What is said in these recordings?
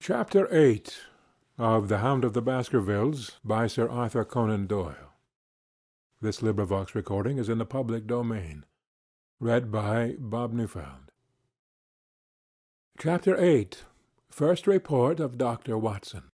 Chapter 8 of The Hound of the Baskervilles by Sir Arthur Conan Doyle. This recording is in the public domain. Read by Bob Newfound. Chapter 8. First Report of Dr. Watson.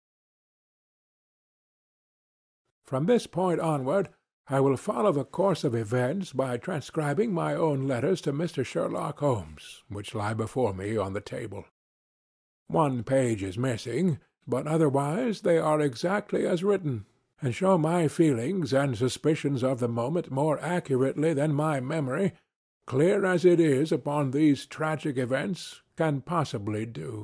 From this point onward, I will follow the course of events by transcribing my own letters to Mr. Sherlock Holmes, which lie before me on the table. One page is missing, but otherwise they are exactly as written, and show my feelings and suspicions of the moment more accurately than my memory, clear as it is upon these tragic events, can possibly do.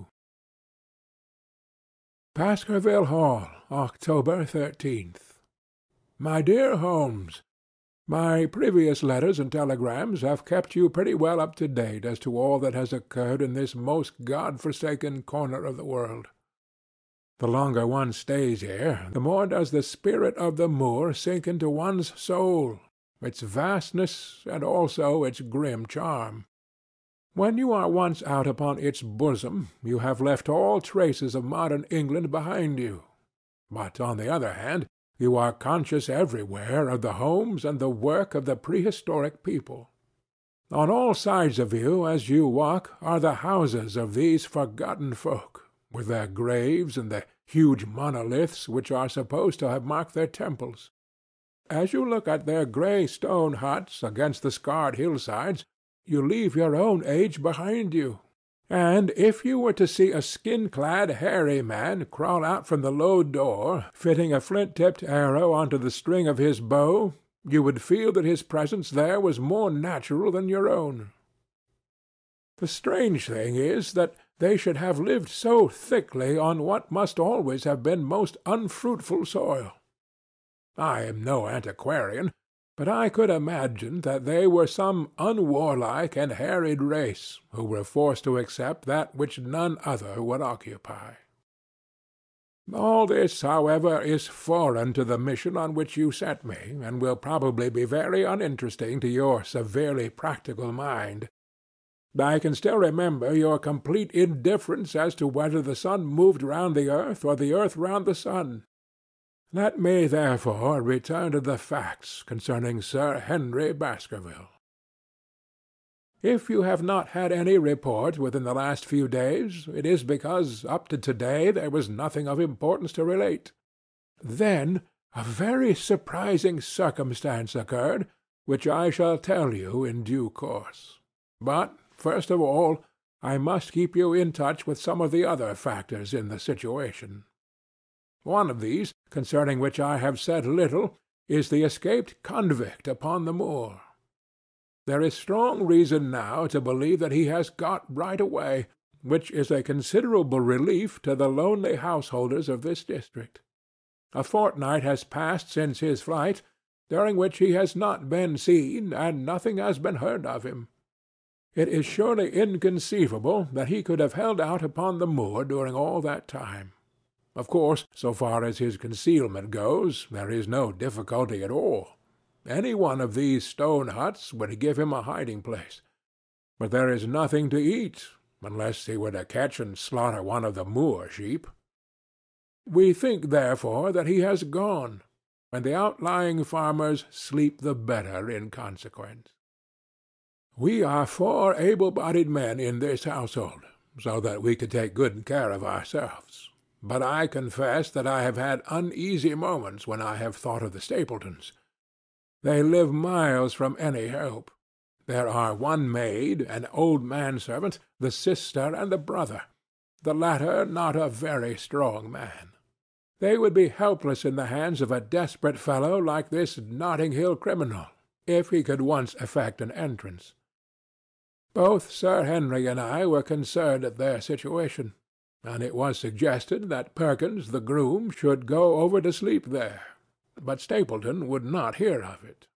Baskerville Hall, October 13th. My dear Holmes, my previous letters and telegrams have kept you pretty well up to date as to all that has occurred in this most God-forsaken corner of the world. The longer one stays here, the more does the spirit of the moor sink into one's soul, its vastness and also its grim charm. When you are once out upon its bosom, you have left all traces of modern England behind you. But, on the other hand, you are conscious everywhere of the homes and the work of the prehistoric people. On all sides of you as you walk are the houses of these forgotten folk, with their graves and the huge monoliths which are supposed to have marked their temples. As you look at their grey stone huts against the scarred hillsides, you leave your own age behind you. And if you were to see a skin-clad, hairy man crawl out from the low door, fitting a flint-tipped arrow onto the string of his bow, you would feel that his presence there was more natural than your own. The strange thing is that they should have lived so thickly on what must always have been most unfruitful soil. I am no antiquarian, but I could imagine that they were some unwarlike and harried race who were forced to accept that which none other would occupy. All this, however, is foreign to the mission on which you sent me, and will probably be very uninteresting to your severely practical mind. I can still remember your complete indifference as to whether the sun moved round the earth or the earth round the sun. Let me, therefore, return to the facts concerning Sir Henry Baskerville. If you have not had any report within the last few days, it is because up to to-day there was nothing of importance to relate. Then a very surprising circumstance occurred, which I shall tell you in due course. But, first of all, I must keep you in touch with some of the other factors in the situation. One of these, concerning which I have said little, is the escaped convict upon the moor. There is strong reason now to believe that he has got right away, which is a considerable relief to the lonely householders of this district. A fortnight has passed since his flight, during which he has not been seen, and nothing has been heard of him. It is surely inconceivable that he could have held out upon the moor during all that time. Of course, so far as his concealment goes, there is no difficulty at all. Any one of these stone huts would give him a hiding-place. But there is nothing to eat, unless he were to catch and slaughter one of the moor sheep. We think, therefore, that he has gone, and the outlying farmers sleep the better in consequence. We are 4 able-bodied men in this household, so that we could take good care of ourselves. But I confess that I have had uneasy moments when I have thought of the Stapletons. They live miles from any help. There are one maid, an old manservant, the sister, and the brother, the latter not a very strong man. They would be helpless in the hands of a desperate fellow like this Notting Hill criminal, if he could once effect an entrance. Both Sir Henry and I were concerned at their situation, and it was suggested that Perkins, the groom, should go over to sleep there, but Stapleton would not hear of it.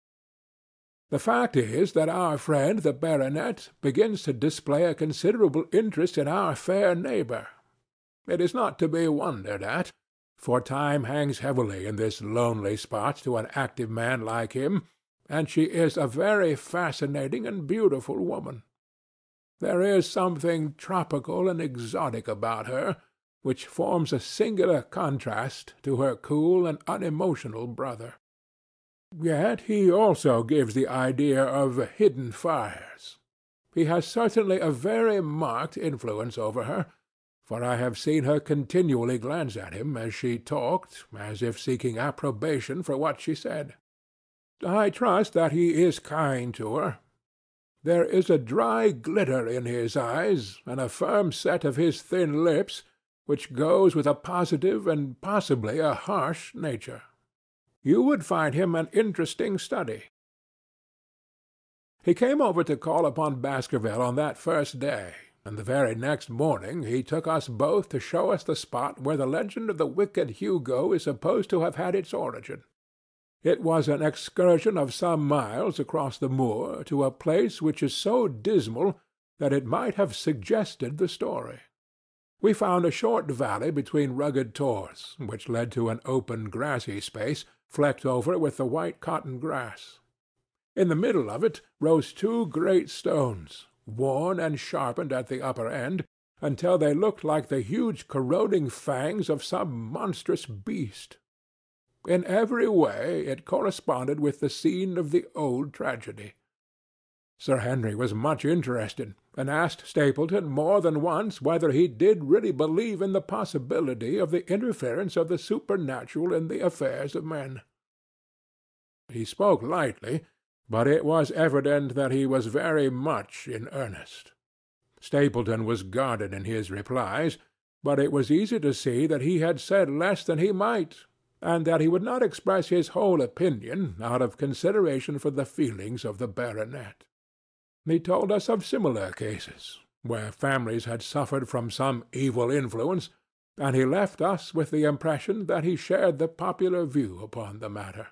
The fact is that our friend the baronet begins to display a considerable interest in our fair neighbour. It is not to be wondered at, for time hangs heavily in this lonely spot to an active man like him, and she is a very fascinating and beautiful woman. There is something tropical and exotic about her, which forms a singular contrast to her cool and unemotional brother. Yet he also gives the idea of hidden fires. He has certainly a very marked influence over her, for I have seen her continually glance at him as she talked, as if seeking approbation for what she said. I trust that he is kind to her. There is a dry glitter in his eyes, and a firm set of his thin lips, which goes with a positive and possibly a harsh nature. You would find him an interesting study. He came over to call upon Baskerville on that first day, and the very next morning he took us both to show us the spot where the legend of the wicked Hugo is supposed to have had its origin. It was an excursion of some miles across the moor to a place which is so dismal that it might have suggested the story. We found a short valley between rugged tors, which led to an open grassy space flecked over with the white cotton grass. In the middle of it rose two great stones, worn and sharpened at the upper end, until they looked like the huge corroding fangs of some monstrous beast. In every way it corresponded with the scene of the old tragedy. Sir Henry was much interested, and asked Stapleton more than once whether he did really believe in the possibility of the interference of the supernatural in the affairs of men. He spoke lightly, but it was evident that he was very much in earnest. Stapleton was guarded in his replies, but it was easy to see that he had said less than he might, and that he would not express his whole opinion out of consideration for the feelings of the baronet. He told us of similar cases, where families had suffered from some evil influence, and he left us with the impression that he shared the popular view upon the matter.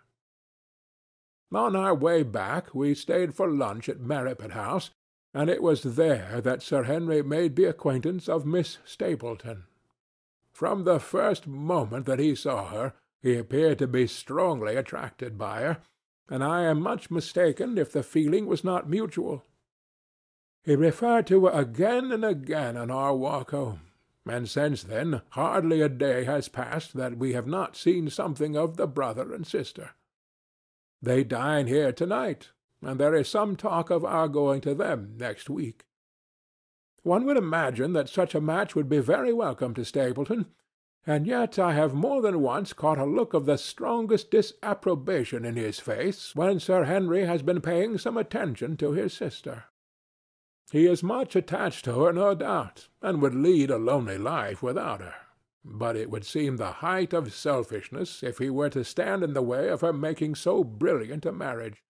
On our way back we stayed for lunch at Merripit House, and it was there that Sir Henry made the acquaintance of Miss Stapleton. From the first moment that he saw her, he appeared to be strongly attracted by her, and I am much mistaken if the feeling was not mutual. He referred to her again and again on our walk home, and since then hardly a day has passed that we have not seen something of the brother and sister. They dine here to-night, and there is some talk of our going to them next week. One would imagine that such a match would be very welcome to Stapleton, and yet I have more than once caught a look of the strongest disapprobation in his face when Sir Henry has been paying some attention to his sister. He is much attached to her, no doubt, and would lead a lonely life without her, but it would seem the height of selfishness if he were to stand in the way of her making so brilliant a marriage.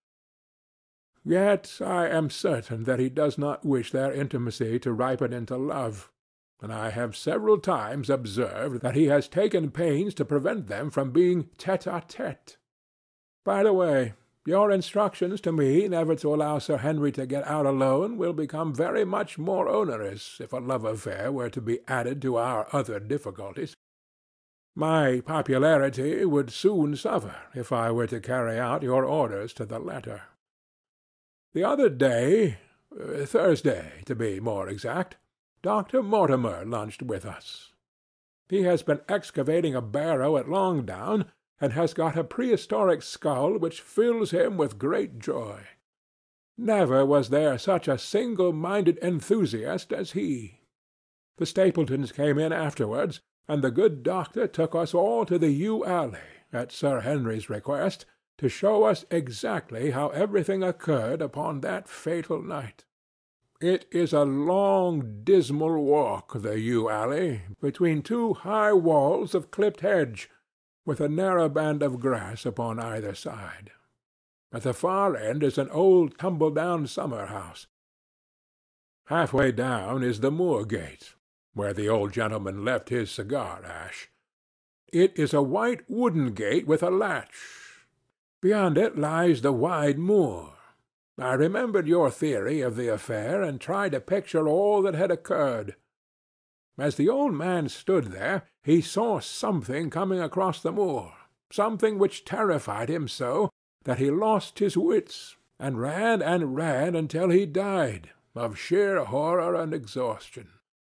Yet I am certain that he does not wish their intimacy to ripen into love, and I have several times observed that he has taken pains to prevent them from being tête-à-tête. By the way, your instructions to me never to allow Sir Henry to get out alone will become very much more onerous if a love affair were to be added to our other difficulties. My popularity would soon suffer if I were to carry out your orders to the letter. The other day, Thursday to be more exact, Dr. Mortimer lunched with us. He has been excavating a barrow at Longdown, and has got a prehistoric skull which fills him with great joy. Never was there such a single-minded enthusiast as he. The Stapletons came in afterwards, and the good doctor took us all to the yew alley, at Sir Henry's request, to show us exactly how everything occurred upon that fatal night. It is a long, dismal walk, the yew alley, between two high walls of clipped hedge, with a narrow band of grass upon either side. At the far end is an old tumble-down summer-house. Half-way down is the moor-gate, where the old gentleman left his cigar-ash. It is a white wooden gate with a latch. Beyond it lies the wide moor. I remembered your theory of the affair, and tried to picture all that had occurred. As the old man stood there, he saw something coming across the moor, something which terrified him so that he lost his wits, and ran until he died of sheer horror and exhaustion.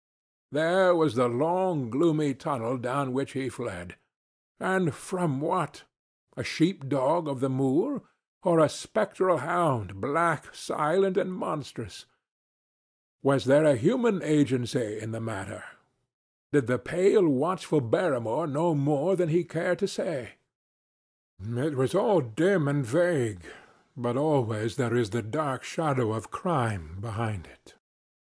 There was the long, gloomy tunnel down which he fled. And from what? A sheep-dog of the moor, or a spectral hound, black, silent, and monstrous? Was there a human agency in the matter? Did the pale, watchful Barrymore know more than he cared to say? It was all dim and vague, but always there is the dark shadow of crime behind it.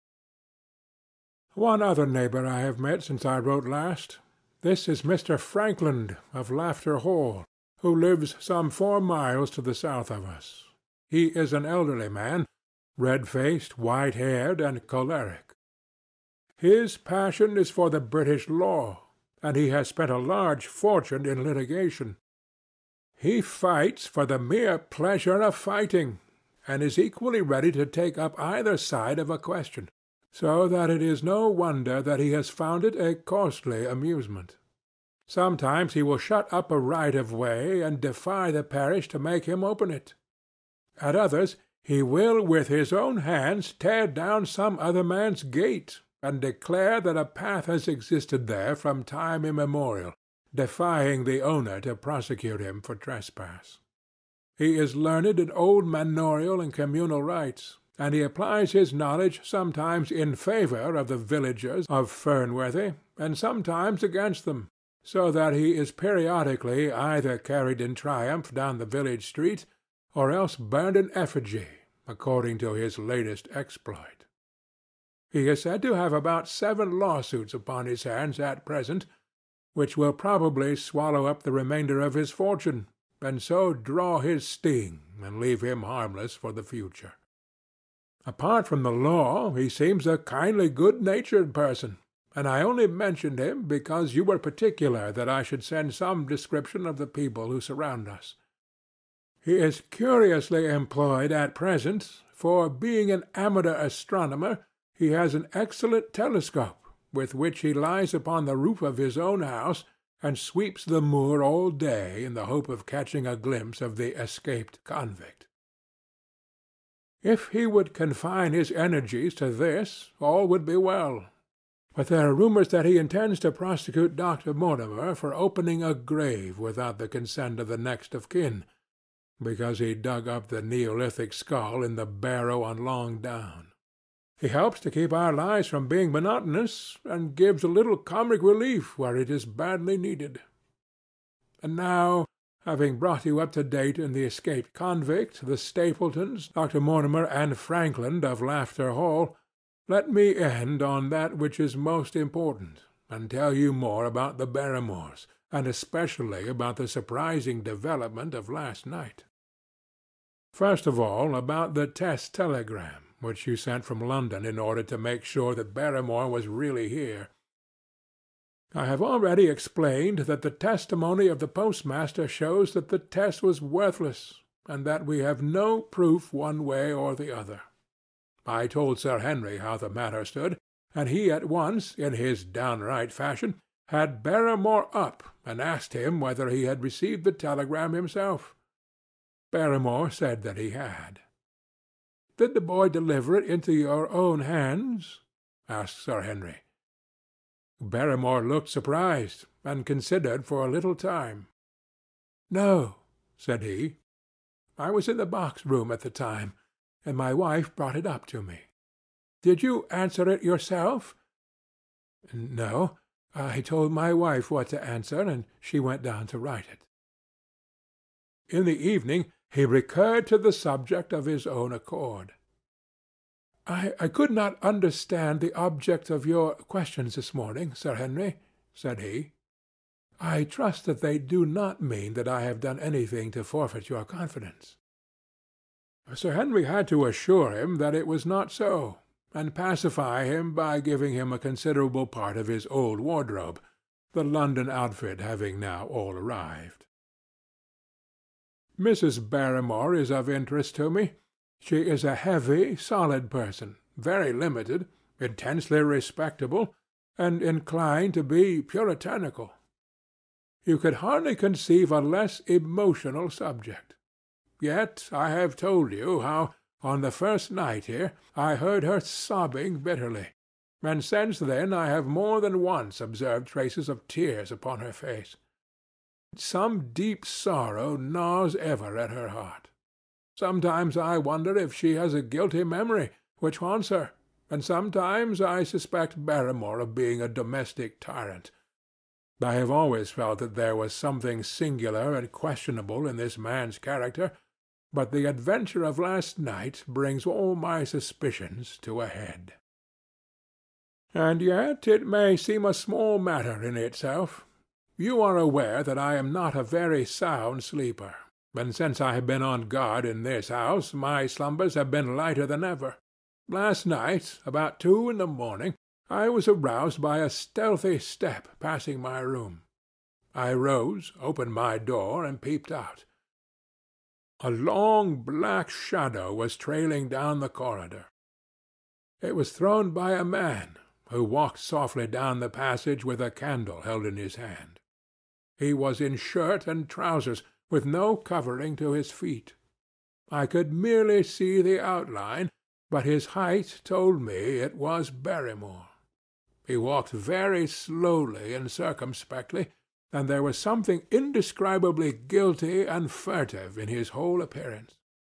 One other neighbor I have met since I wrote last. This is Mr. Frankland of Lafter Hall, who lives some 4 miles to the south of us. He is an elderly man, red-faced, white-haired, and choleric. His passion is for the British law, and he has spent a large fortune in litigation. He fights for the mere pleasure of fighting, and is equally ready to take up either side of a question, so that it is no wonder that he has found it a costly amusement. Sometimes he will shut up a right-of-way and defy the parish to make him open it. At others he will with his own hands tear down some other man's gate, and declare that a path has existed there from time immemorial, defying the owner to prosecute him for trespass. He is learned in old manorial and communal rights, and he applies his knowledge sometimes in favour of the villagers of Fernworthy, and sometimes against them, so that he is periodically either carried in triumph down the village street, or else burned in effigy, according to his latest exploit. He is said to have about 7 lawsuits upon his hands at present, which will probably swallow up the remainder of his fortune, and so draw his sting and leave him harmless for the future. Apart from the law, he seems a kindly, good-natured person, and I only mentioned him because you were particular that I should send some description of the people who surround us. He is curiously employed at present, for being an amateur astronomer, he has an excellent telescope, with which he lies upon the roof of his own house and sweeps the moor all day in the hope of catching a glimpse of the escaped convict. If he would confine his energies to this, all would be well. But there are rumours that he intends to prosecute Dr. Mortimer for opening a grave without the consent of the next of kin, because he dug up the Neolithic skull in the barrow on Long Down. He helps to keep our lives from being monotonous, and gives a little comic relief where it is badly needed. And now, having brought you up to date in the escaped convict, the Stapletons, Dr. Mortimer, and Frankland of Lafter Hall, let me end on that which is most important, and tell you more about the Barrymores, and especially about the surprising development of last night. First of all, about the test telegram, which you sent from London in order to make sure that Barrymore was really here. I have already explained that the testimony of the postmaster shows that the test was worthless, and that we have no proof one way or the other. I told Sir Henry how the matter stood, and he at once, in his downright fashion, had Barrymore up and asked him whether he had received the telegram himself. Barrymore said that he had. "Did the boy deliver it into your own hands?" asked Sir Henry. Barrymore looked surprised, and considered for a little time. "No," said he. "I was in the box-room at the time, and my wife brought it up to me." "Did you answer it yourself?" "No. I told my wife what to answer, and she went down to write it." In the evening he recurred to the subject of his own accord. I could not understand the object of your questions this morning, Sir Henry," said he. "I trust that they do not mean that I have done anything to forfeit your confidence." Sir Henry had to assure him that it was not so, and pacify him by giving him a considerable part of his old wardrobe, the London outfit having now all arrived. "Mrs. Barrymore is of interest to me. She is a heavy, solid person, very limited, intensely respectable, and inclined to be puritanical. You could hardly conceive a less emotional subject. Yet I have told you how, on the first night here, I heard her sobbing bitterly, and since then I have more than once observed traces of tears upon her face. Some deep sorrow gnaws ever at her heart. Sometimes I wonder if she has a guilty memory which haunts her, and sometimes I suspect Barrymore of being a domestic tyrant. I have always felt that there was something singular and questionable in this man's character, but the adventure of last night brings all my suspicions to a head. And yet it may seem a small matter in itself. You are aware that I am not a very sound sleeper, and since I have been on guard in this house, my slumbers have been lighter than ever. Last night, about 2 in the morning, I was aroused by a stealthy step passing my room. I rose, opened my door, and peeped out. A long black shadow was trailing down the corridor. It was thrown by a man who walked softly down the passage with a candle held in his hand. He was in shirt and trousers, with no covering to his feet. I could merely see the outline, but his height told me it was Barrymore. He walked very slowly and circumspectly, and there was something indescribably guilty and furtive in his whole appearance.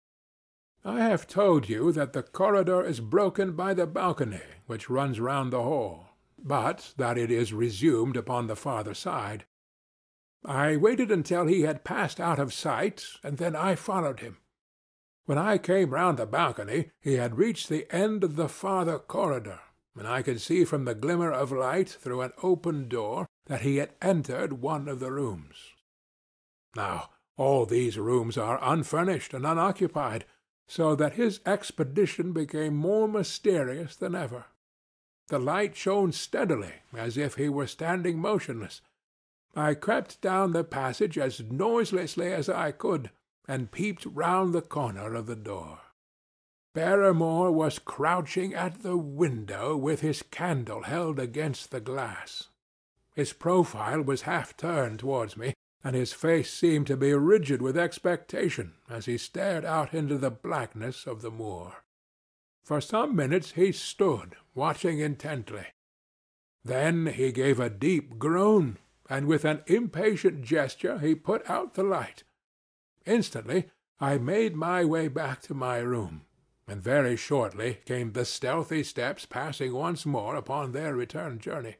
I have told you that the corridor is broken by the balcony which runs round the hall, but that it is resumed upon the farther side. I waited until he had passed out of sight, and then I followed him. When I came round the balcony, he had reached the end of the farther corridor, and I could see from the glimmer of light through an open door that he had entered one of the rooms. Now, all these rooms are unfurnished and unoccupied, so that his expedition became more mysterious than ever. The light shone steadily, as if he were standing motionless. I crept down the passage as noiselessly as I could, and peeped round the corner of the door. Barrymore was crouching at the window with his candle held against the glass. His profile was half turned towards me, and his face seemed to be rigid with expectation as he stared out into the blackness of the moor. For some minutes he stood, watching intently. Then he gave a deep groan, and with an impatient gesture he put out the light. Instantly I made my way back to my room, and very shortly came the stealthy steps passing once more upon their return journey.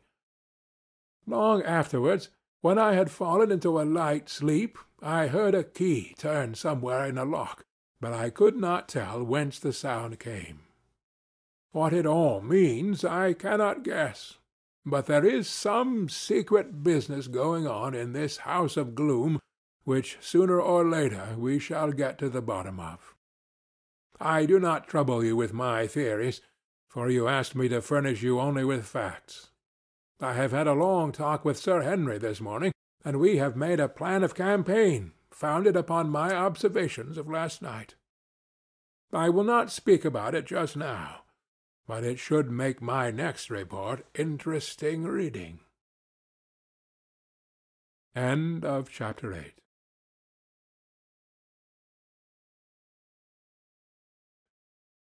Long afterwards, when I had fallen into a light sleep, I heard a key turn somewhere in a lock, but I could not tell whence the sound came. What it all means I cannot guess, but there is some secret business going on in this house of gloom which sooner or later we shall get to the bottom of. I do not trouble you with my theories, for you asked me to furnish you only with facts. I have had a long talk with Sir Henry this morning, and we have made a plan of campaign founded upon my observations of last night. I will not speak about it just now, but it should make my next report interesting reading. End of chapter 8.